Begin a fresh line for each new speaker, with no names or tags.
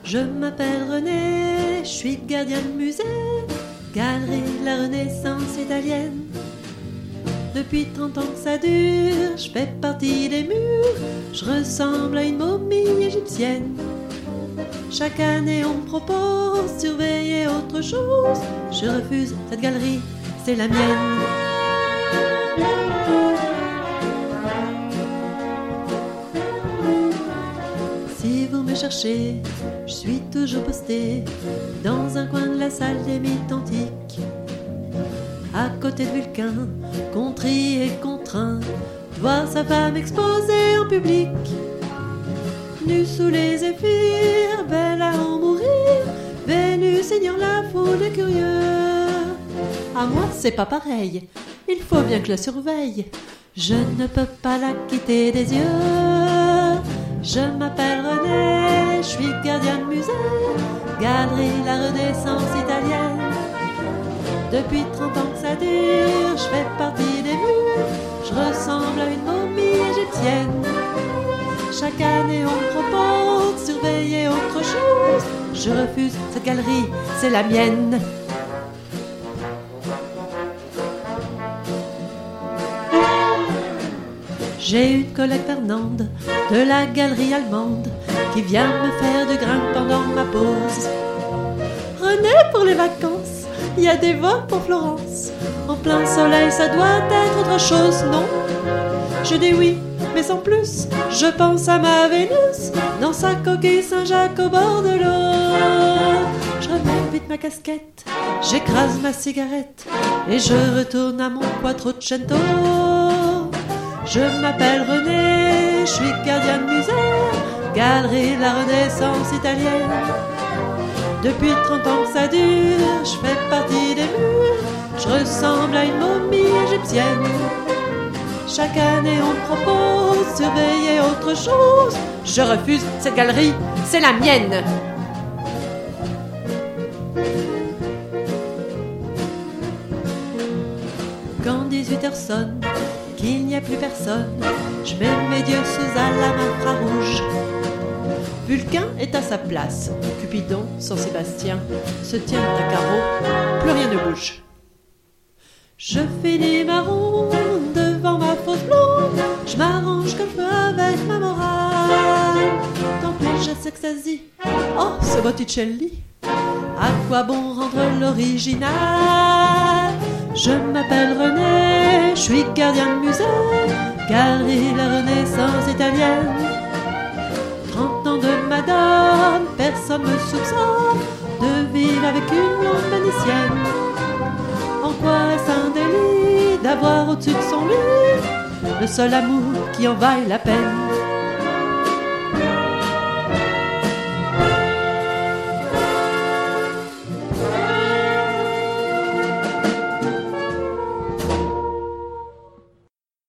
Je m'appelle René, je suis gardien de musée, galerie de la Renaissance italienne. Depuis 30 ans que ça dure, je fais partie des murs, je ressemble à une momie égyptienne. Chaque année on me propose de surveiller autre chose, je refuse, cette galerie, c'est la mienne. Si vous me cherchez, je suis toujours posté dans un coin de la salle des mythes antiques, à côté de Vulcain, contrit et contraint de voir sa femme exposée en public. Nue sous les zéphyrs, belle à en mourir, Vénus ignore la foule des curieux. À moi, c'est pas pareil, il faut bien que je la surveille, je ne peux pas la quitter des yeux. Je m'appelle René, je suis gardien de musée, galerie la Renaissance italienne. Depuis 30 ans que ça dure, je fais partie des murs, je ressemble à une momie égyptienne. Chaque année on me propose de surveiller autre chose, je refuse, cette galerie, c'est la mienne. J'ai une collègue Fernande de la galerie allemande qui vient me faire du grain pendant ma pause. René, pour les vacances, il y a des vols pour Florence. En plein soleil, ça doit être autre chose, non? Je dis oui, mais sans plus. Je pense à ma Vénus dans sa coquille Saint-Jacques au bord de l'eau. Je remets vite ma casquette, j'écrase ma cigarette et je retourne à mon Quattrocento. Je m'appelle René, je suis gardien de musée, galerie de la Renaissance italienne. Depuis 30 ans que ça dure, je fais partie des murs, je ressemble à une momie égyptienne. Chaque année on me propose de surveiller autre chose, je refuse, cette galerie, c'est la mienne. Quand 18h sonne, qu'il n'y a plus personne, je mets mes dieux sous alarme infrarouge. Vulcain est à sa place, Cupidon, San Sébastien, se tiennent à carreau, plus rien ne bouge. Je finis ma ronde devant ma fausse blonde, je m'arrange comme je peux avec ma morale. Tant pis, je s'extasie, oh ce Botticelli, à quoi bon rendre l'original? Je m'appelle René, je suis gardien de musée, galerie la Renaissance italienne. 30 ans de madame, personne me soupçonne de vivre avec une blonde vénitienne. En quoi est-ce un délit d'avoir au-dessus de son lit le seul amour qui en vaille la peine?